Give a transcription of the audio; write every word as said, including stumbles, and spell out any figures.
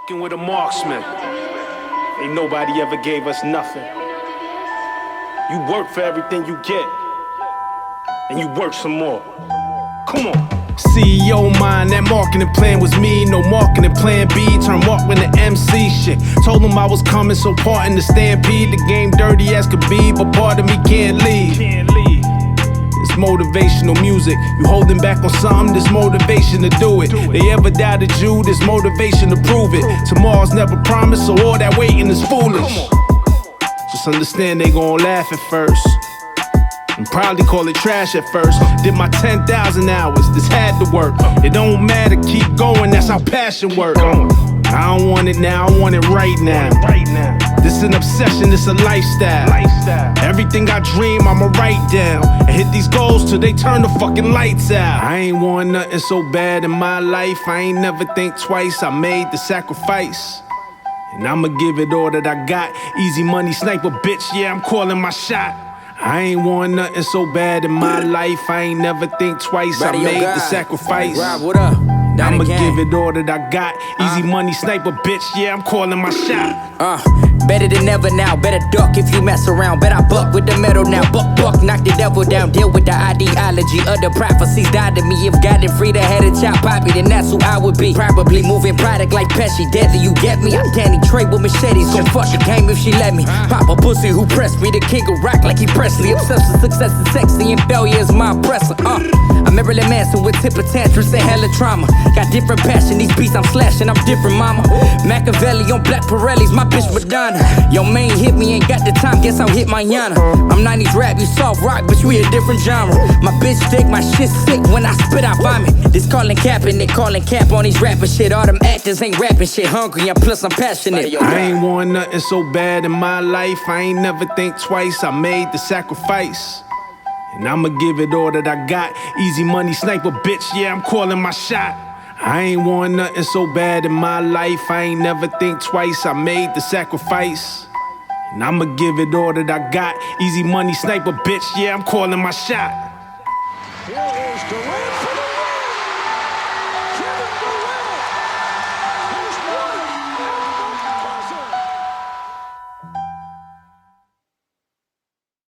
Fucking with a marksman. Ain't nobody ever gave us nothing. You work for everything you get, and you work some more. Come on. C E O mind, that marketing plan was me. No marketing plan B, turn Markman to M C shit. Told him I was coming, so part in the stampede. The game dirty as could be, but part of me can't leave. It's motivational music. You holding back on something, there's motivation to do it. They ever doubted you, there's motivation to prove it. Tomorrow's never promised, so all that waiting is foolish. Just understand they gon' laugh at first and probably call it trash at first. Did my ten thousand hours, this had to work. It don't matter, keep going, that's how passion work. I don't want it now, I want it right now. This an obsession, this a lifestyle. Everything I dream, I'ma write down and hit these goals till they turn the fucking lights out. I ain't want nothing so bad in my life, I ain't never think twice, I made the sacrifice. And I'ma give it all that I got. Easy money sniper, bitch, yeah, I'm calling my shot. I ain't want nothing so bad in my life, I ain't never think twice, I made the sacrifice. Rob, what up? I'ma give it all that I got. Easy uh, money sniper, bitch, yeah, I'm calling my shot. Uh, better than ever now, better duck if you mess around. Bet I buck with the metal now, buck, buck, knock the devil down. Deal with the ideology of the prophecies died to me. If God didn't free the head of Chop Poppy, then that's who I would be. Probably moving product like Pesci, deadly, you get me? I'm Danny Trey with machetes, gon' fuck the game if she let me. Pop a pussy who pressed me, the king of rock like he Presley. Obsessed with success is sexy and failure is my oppressor. Uh, I'm Marilyn Manson with temper tantrums and hella trauma. Got different passion, these beats I'm slashing, I'm different, mama. Machiavelli on black Pirellis, my bitch Madonna. Your main hit me, ain't got the time, guess I'll hit my Yana. I'm nineties rap, you soft rock, bitch, we a different genre. My bitch thick, my shit sick, when I spit I vomit. This calling cap and they calling cap on these rapping shit. All them actors ain't rapping shit, hungry and plus I'm passionate. I ain't want nothing so bad in my life, I ain't never think twice, I made the sacrifice. And I'ma give it all that I got. Easy money sniper, bitch, yeah, I'm calling my shot. I ain't want nothing so bad in my life, I ain't never think twice, I made the sacrifice. And I'ma give it all that I got. Easy money sniper, bitch, yeah, I'm calling my shot.